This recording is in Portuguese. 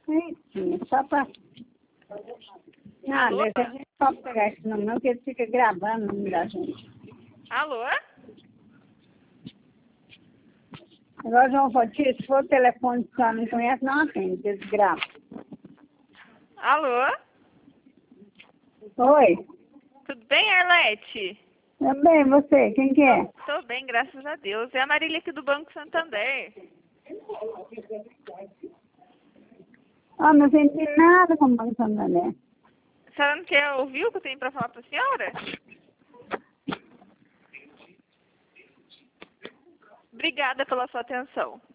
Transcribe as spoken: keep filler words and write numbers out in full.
Sim, só pra... Ah, Alô? deixa a gente só pegar esse número, não, que ele fica gravando o número da gente. Alô? Agora, João Fatia, se for o telefone que você não conhece, não atende, eles gravam. Alô? Oi, Tudo bem, Arlete? tudo bem, você, quem que é? Tô bem, graças a Deus. É a Marília aqui do Banco Santander. Ah, não entendi nada com o Banco Santander. A senhora não quer ouvir o que eu tenho pra falar pra senhora? Obrigada pela sua atenção.